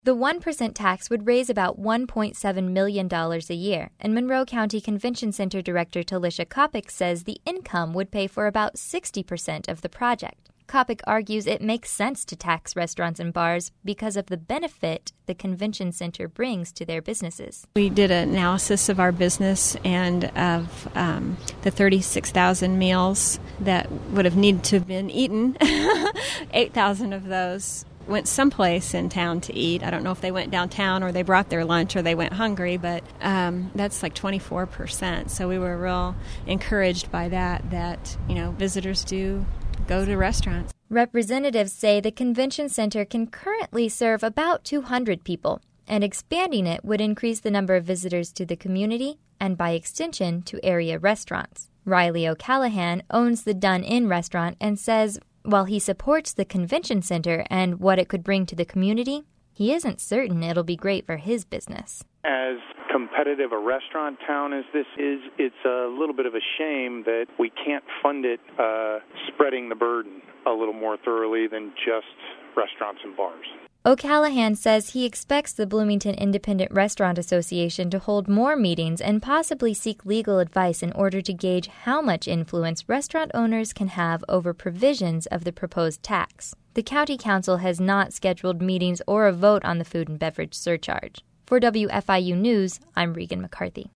The 1% tax would raise about $1.7 million a year, and Monroe County Convention Center Director Talisha Kopic says the income would pay for about 60% of the project. Kopic argues it makes sense to tax restaurants and bars because of the benefit the convention center brings to their businesses. We did an analysis of our business and of the 36,000 meals that would have needed to have been eaten. 8,000 of those went someplace in town to eat. I don't know if they went downtown or they brought their lunch or they went hungry, but that's like 24%. So we were real encouraged by that visitors do go to restaurants. Representatives say the convention center can currently serve about 200 people, and expanding it would increase the number of visitors to the community and, by extension, to area restaurants. Riley O'Callahan owns the Done Inn restaurant and says while he supports the convention center and what it could bring to the community, he isn't certain it'll be great for his business. As competitive a restaurant town as this is, it's a little bit of a shame that we can't fund it spreading the burden a little more thoroughly than just restaurants and bars. O'Callahan says he expects the Bloomington Independent Restaurant Association to hold more meetings and possibly seek legal advice in order to gauge how much influence restaurant owners can have over provisions of the proposed tax. The County Council has not scheduled meetings or a vote on the food and beverage surcharge. For WFIU News, I'm Regan McCarthy.